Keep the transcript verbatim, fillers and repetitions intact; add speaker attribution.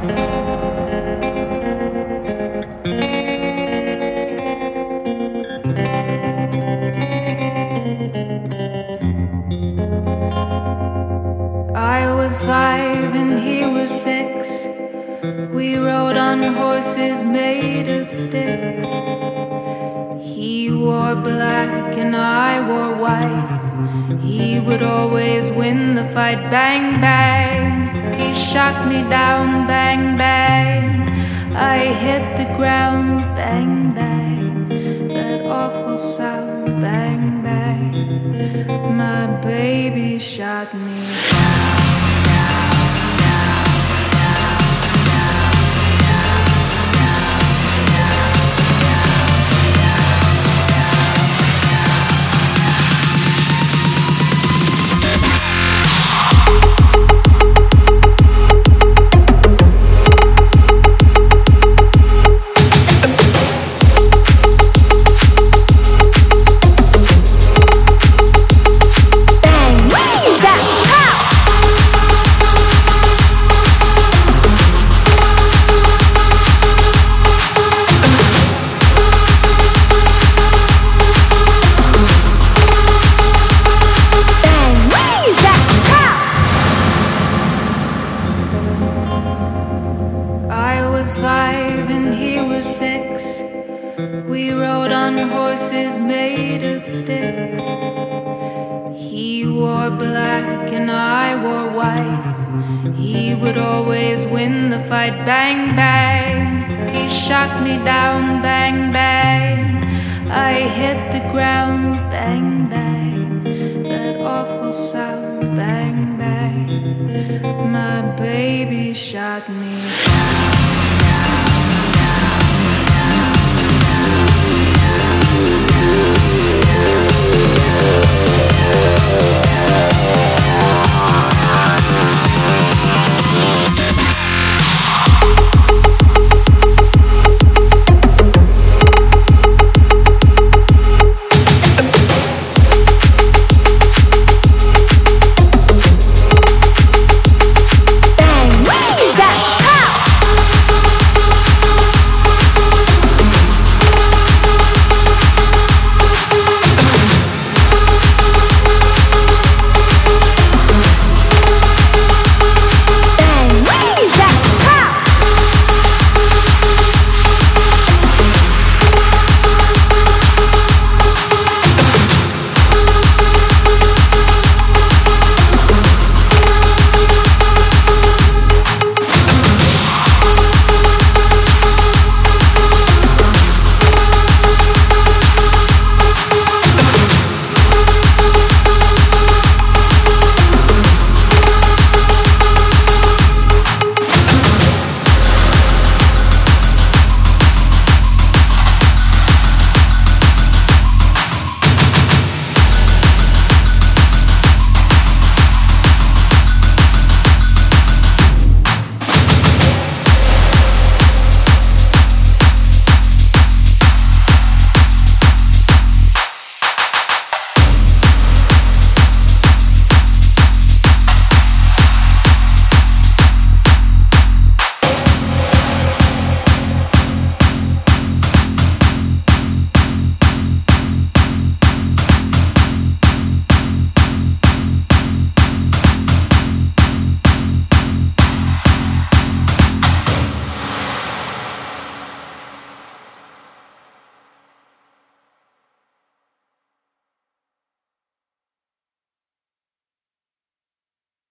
Speaker 1: I was five and he was six. We rode on horses made of sticks. He wore black and I wore white. He would always win the fight. Bang, bang. He shot me down. Bang, bang. I hit the ground. Bang, bang. That awful sound. Bang, bang. My baby shot me down. Five and he was six. We rode on horses made of sticks. He wore black and I wore white. He would always win the fight. Bang, bang. He shot me down. Bang, bang. I hit the ground. Bang, bang. That awful sound. Bang, bang. My baby shot me down.